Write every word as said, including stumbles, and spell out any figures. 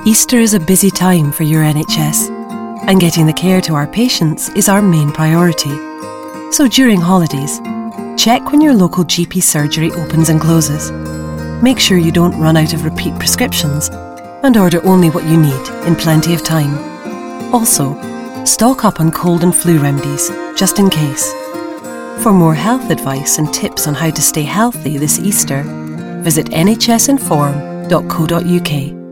Easter is a busy time for your N H S, and getting the care to our patients is our main priority. So during holidays, check when your local G P surgery opens and closes. Make sure you don't run out of repeat prescriptions, and order only what you need in plenty of time. Also, stock up on cold and flu remedies, just in case. For more health advice and tips on how to stay healthy this Easter, visit n h s inform dot co dot u k.